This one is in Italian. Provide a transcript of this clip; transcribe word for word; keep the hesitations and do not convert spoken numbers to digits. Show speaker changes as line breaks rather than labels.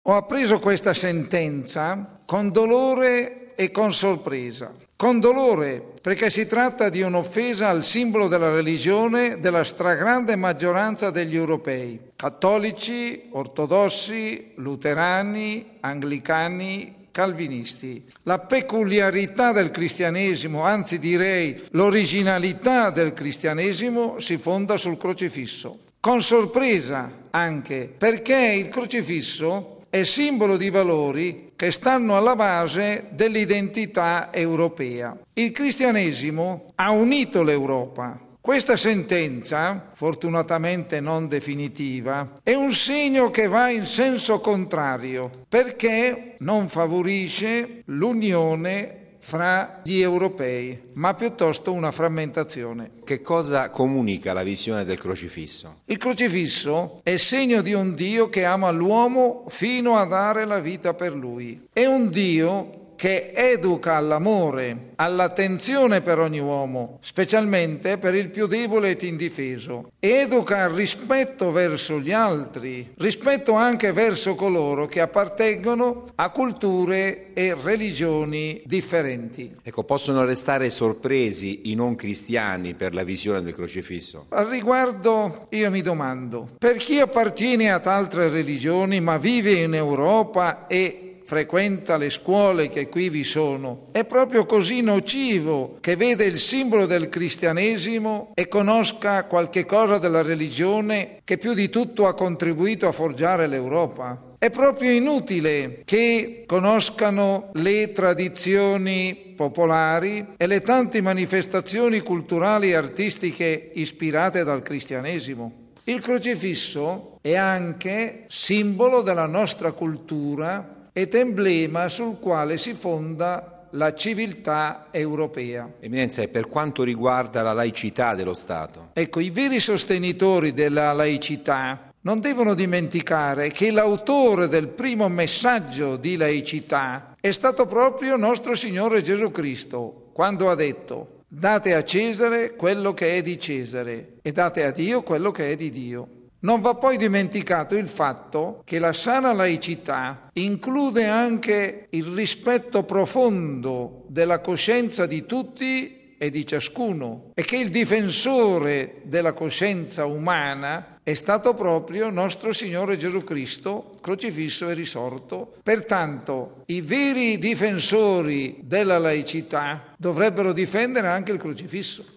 Ho appreso questa sentenza con dolore e con sorpresa. Con dolore, perché si tratta di un'offesa al simbolo della religione della stragrande maggioranza degli europei, cattolici, ortodossi, luterani, anglicani, calvinisti. La peculiarità del cristianesimo, anzi direi l'originalità del cristianesimo, si fonda sul crocifisso. Con sorpresa anche, perché il crocifisso è simbolo di valori che stanno alla base dell'identità europea. Il cristianesimo ha unito l'Europa. Questa sentenza, fortunatamente non definitiva, è un segno che va in senso contrario, perché non favorisce l'unione fra gli europei, ma piuttosto una frammentazione.
Che cosa comunica la visione del crocifisso?
Il crocifisso è segno di un Dio che ama l'uomo fino a dare la vita per lui. È un Dio che educa all'amore, all'attenzione per ogni uomo, specialmente per il più debole ed indifeso. Educa al rispetto verso gli altri, rispetto anche verso coloro che appartengono a culture e religioni differenti.
Ecco, possono restare sorpresi i non cristiani per la visione del crocifisso?
Al riguardo io mi domando, per chi appartiene ad altre religioni ma vive in Europa e frequenta le scuole che qui vi sono, è proprio così nocivo che vede il simbolo del cristianesimo e conosca qualche cosa della religione che più di tutto ha contribuito a forgiare l'Europa? È proprio inutile che conoscano le tradizioni popolari e le tante manifestazioni culturali e artistiche ispirate dal cristianesimo. Il crocifisso è anche simbolo della nostra cultura ed emblema sul quale si fonda la civiltà europea.
Eminenza, e per quanto riguarda la laicità dello Stato?
Ecco, i veri sostenitori della laicità non devono dimenticare che l'autore del primo messaggio di laicità è stato proprio nostro Signore Gesù Cristo, quando ha detto: date a Cesare quello che è di Cesare e date a Dio quello che è di Dio. Non va poi dimenticato il fatto che la sana laicità include anche il rispetto profondo della coscienza di tutti e di ciascuno, e che il difensore della coscienza umana è stato proprio nostro Signore Gesù Cristo, crocifisso e risorto. Pertanto i veri difensori della laicità dovrebbero difendere anche il crocifisso.